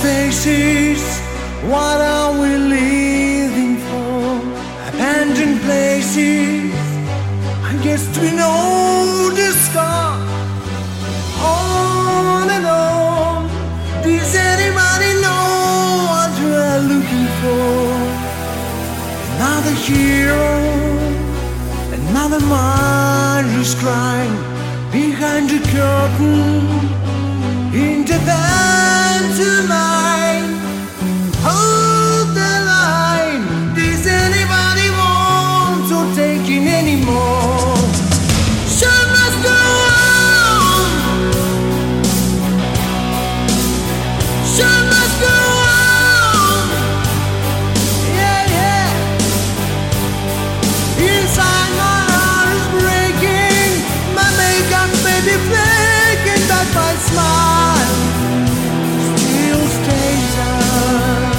faces, what are we living for? Abandoned places, I guess we know the scar. On and on, does anybody know what we're looking for? Another hero, another mindless crime behind the curtain, in the pantomime. Hold the line. Does anybody want to take in anymore? Show must go on. Show must go on. Yeah, yeah. Inside my heart is breaking. My makeup may be flaking, but my smile still stays on.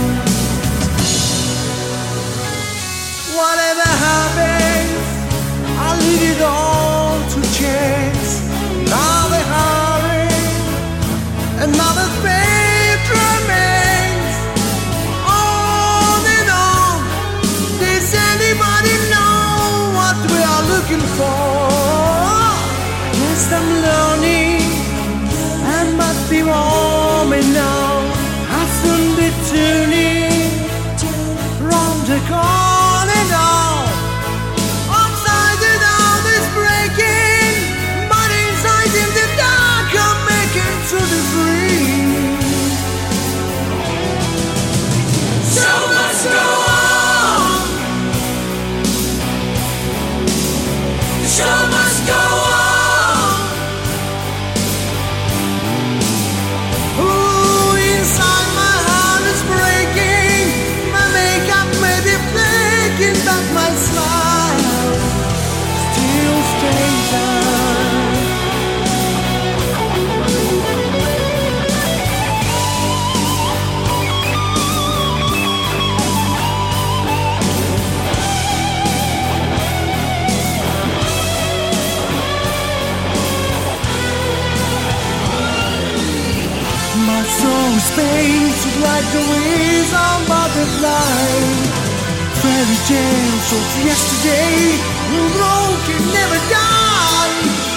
Whatever happens, I'll leave it all to chance. Another hurry, another fate remains. On and on. Does anybody know what we are looking for? Yes, I'm learning and must be warming now. I'll soon be tuning round the corner now. Outside the dawn is breaking, but inside in the dark I'm making to the free. So must go on. The show must go on. Ooh, inside my heart is breaking. My makeup may be flaking, but my smile still stays on. My soul is painted like the wings on butterfly. Fairy tales of yesterday will broken, never die.